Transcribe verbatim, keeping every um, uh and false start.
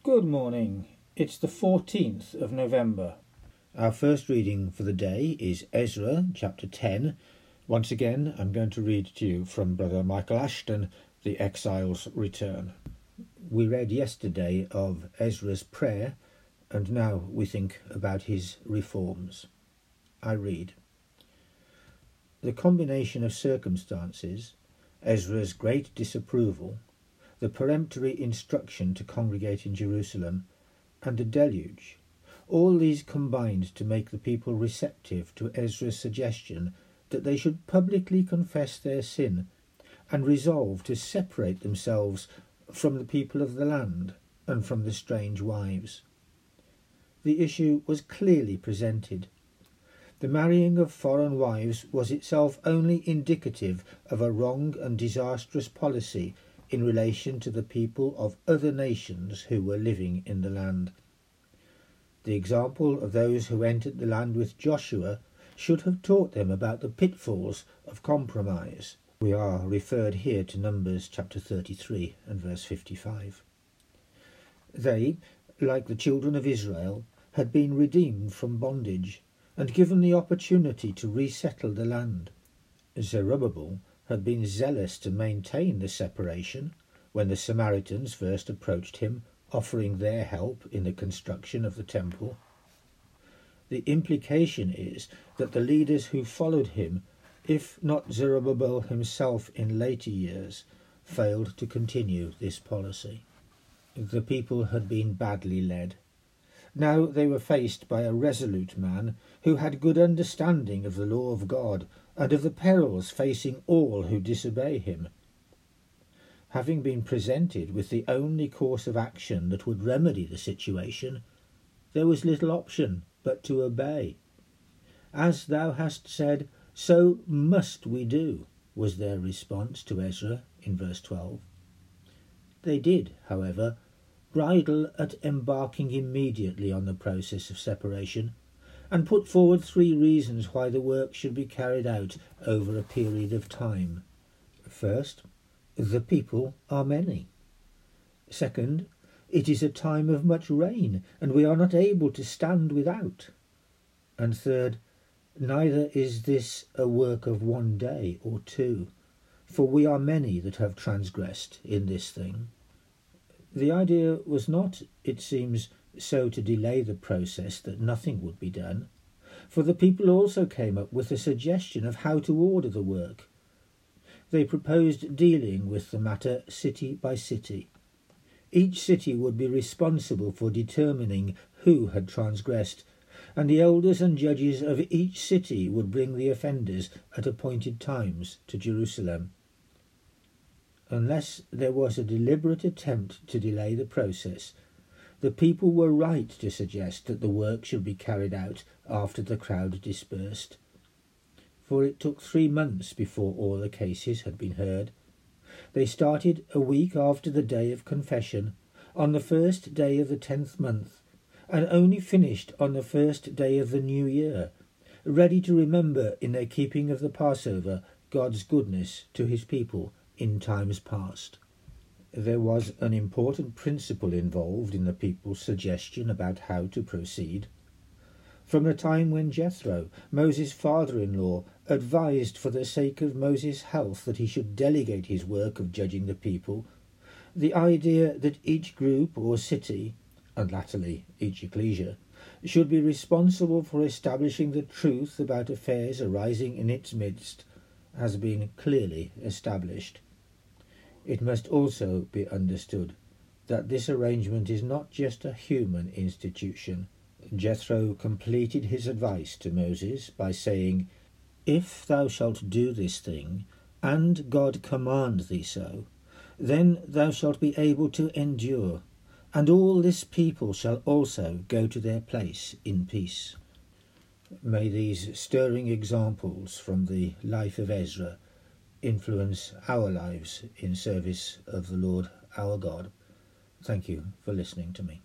Good morning. It's the fourteenth of November. Our first reading for the day is Ezra chapter ten. Once again, I'm going to read to you from Brother Michael Ashton, The Exile's Return. We read yesterday of Ezra's prayer, and now we think about his reforms. I read. The combination of circumstances, Ezra's great disapproval, the peremptory instruction to congregate in Jerusalem, and a deluge, all these combined to make the people receptive to Ezra's suggestion that they should publicly confess their sin and resolve to separate themselves from the people of the land and from the strange wives. The issue was clearly presented. The marrying of foreign wives was itself only indicative of a wrong and disastrous policy in relation to the people of other nations who were living in the land. The example of those who entered the land with Joshua should have taught them about the pitfalls of compromise. We are referred here to Numbers chapter thirty-three and verse fifty-five. They, like the children of Israel, had been redeemed from bondage and given the opportunity to resettle the land. Zerubbabel had been zealous to maintain the separation when the Samaritans first approached him, offering their help in the construction of the temple. The implication is that the leaders who followed him, if not Zerubbabel himself in later years, failed to continue this policy. The people had been badly led. Now they were faced by a resolute man who had good understanding of the law of God and of the perils facing all who disobey him. Having been presented with the only course of action that would remedy the situation, there was little option but to obey. As thou hast said, so must we do, was their response to Ezra in verse twelve. They did, however, bridle at embarking immediately on the process of separation, and put forward three reasons why the work should be carried out over a period of time. First, the people are many. Second, it is a time of much rain, and we are not able to stand without. And third, neither is this a work of one day or two, for we are many that have transgressed in this thing. The idea was not, it seems, so to delay the process that nothing would be done, for the people also came up with a suggestion of how to order the work. They proposed dealing with the matter city by city. Each city would be responsible for determining who had transgressed, and the elders and judges of each city would bring the offenders at appointed times to Jerusalem. Unless there was a deliberate attempt to delay the process, the people were right to suggest that the work should be carried out after the crowd dispersed. For it took three months before all the cases had been heard. They started a week after the day of confession, on the first day of the tenth month, and only finished on the first day of the new year, ready to remember in their keeping of the Passover God's goodness to his people in times past. There was an important principle involved in the people's suggestion about how to proceed. From the time when Jethro, Moses' father-in-law, advised for the sake of Moses' health that he should delegate his work of judging the people, the idea that each group or city, and latterly each ecclesia, should be responsible for establishing the truth about affairs arising in its midst has been clearly established. It must also be understood that this arrangement is not just a human institution. Jethro completed his advice to Moses by saying, "If thou shalt do this thing, and God command thee so, then thou shalt be able to endure, and all this people shall also go to their place in peace." May these stirring examples from the life of Ezra influence our lives in service of the Lord our God. Thank you for listening to me.